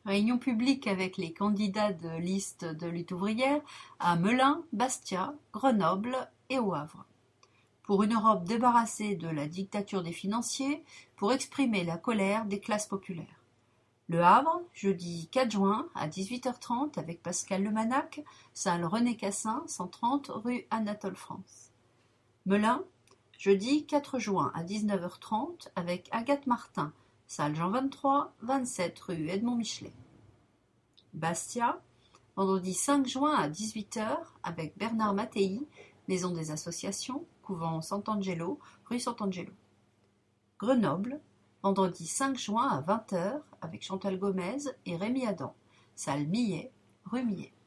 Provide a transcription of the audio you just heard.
Réunion publique avec les candidats de liste de lutte ouvrière à Melun, Bastia, Grenoble et au Havre. Pour une Europe débarrassée de la dictature des financiers, pour exprimer la colère des classes populaires. Le Havre, jeudi 4 juin à 18h30 avec Pascal Lemanac, salle René Cassin, 130 rue Anatole France. Melun, jeudi 4 juin à 19h30 avec Agathe Martin, salle Jean 23, 27 rue Edmond Michelet. Bastia, vendredi 5 juin à 18h avec Bernard Mattei, maison des associations, couvent Sant'Angelo, rue Sant'Angelo. Grenoble, vendredi 5 juin à 20h avec Chantal Gomez et Rémi Adam, salle Millet, rue Millet.